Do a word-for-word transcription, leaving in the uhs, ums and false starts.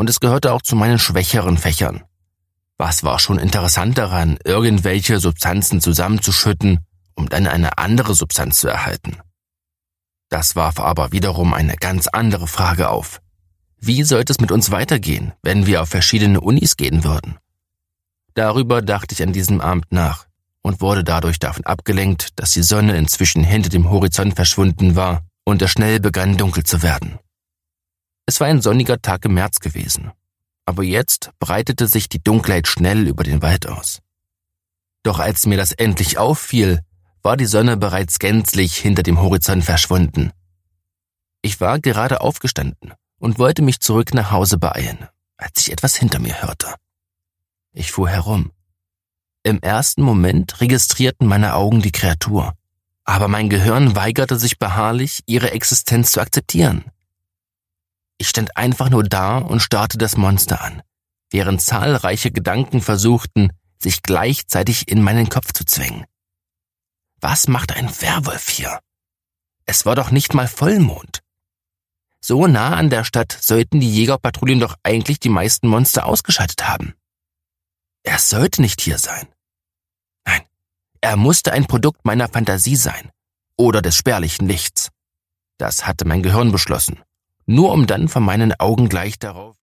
und es gehörte auch zu meinen schwächeren Fächern. Was war schon interessant daran, irgendwelche Substanzen zusammenzuschütten, um dann eine andere Substanz zu erhalten? Das warf aber wiederum eine ganz andere Frage auf. Wie sollte es mit uns weitergehen, wenn wir auf verschiedene Unis gehen würden? Darüber dachte ich an diesem Abend nach und wurde dadurch davon abgelenkt, dass die Sonne inzwischen hinter dem Horizont verschwunden war und es schnell begann dunkel zu werden. Es war ein sonniger Tag im März gewesen, aber jetzt breitete sich die Dunkelheit schnell über den Wald aus. Doch als mir das endlich auffiel, war die Sonne bereits gänzlich hinter dem Horizont verschwunden. Ich war gerade aufgestanden und wollte mich zurück nach Hause beeilen, als ich etwas hinter mir hörte. Ich fuhr herum. Im ersten Moment registrierten meine Augen die Kreatur, aber mein Gehirn weigerte sich beharrlich, ihre Existenz zu akzeptieren. Ich stand einfach nur da und starrte das Monster an, während zahlreiche Gedanken versuchten, sich gleichzeitig in meinen Kopf zu zwängen. Was macht ein Werwolf hier? Es war doch nicht mal Vollmond. So nah an der Stadt sollten die Jägerpatrouillen doch eigentlich die meisten Monster ausgeschaltet haben. Er sollte nicht hier sein. Nein, er musste ein Produkt meiner Fantasie sein oder des spärlichen Lichts. Das hatte mein Gehirn beschlossen, nur um dann von meinen Augen gleich darauf